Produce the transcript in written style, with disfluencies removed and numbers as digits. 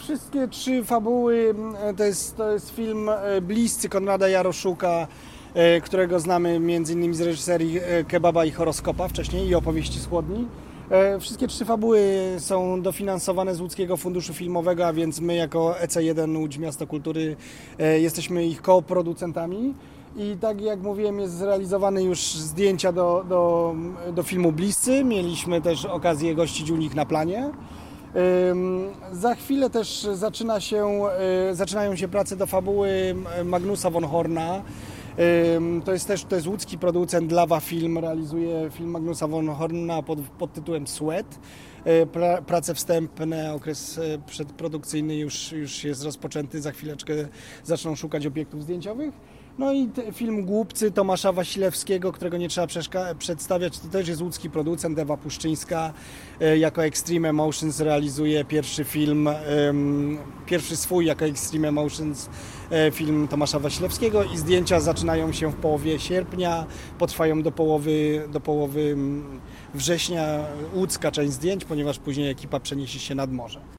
Wszystkie trzy fabuły to jest film Bliscy Konrada Jaroszuka, którego znamy m.in. z reżyserii Kebaba i Horoskopa wcześniej i Opowieści z Chłodni. Wszystkie trzy fabuły są dofinansowane z Łódzkiego Funduszu Filmowego, a więc my jako EC1 Łódź Miasto Kultury jesteśmy ich koproducentami. I tak jak mówiłem, jest zrealizowane już zdjęcia do filmu Bliscy. Mieliśmy też okazję gościć u nich na planie. Za chwilę też zaczynają się prace do fabuły Magnusa von Horna. To jest łódzki producent, Lawa Film, realizuje film Magnusa von Horna pod tytułem Sweat. Prace wstępne, okres przedprodukcyjny już jest rozpoczęty, za chwileczkę zaczną szukać obiektów zdjęciowych. No i film Głupcy Tomasza Wasilewskiego, którego nie trzeba przedstawiać, to też jest łódzki producent, Ewa Puszczyńska jako Extreme Emotions realizuje pierwszy swój jako Extreme Emotions film Tomasza Wasilewskiego i zdjęcia zaczynają się w połowie sierpnia, potrwają do połowy września łódzka część zdjęć, ponieważ później ekipa przeniesie się nad morze.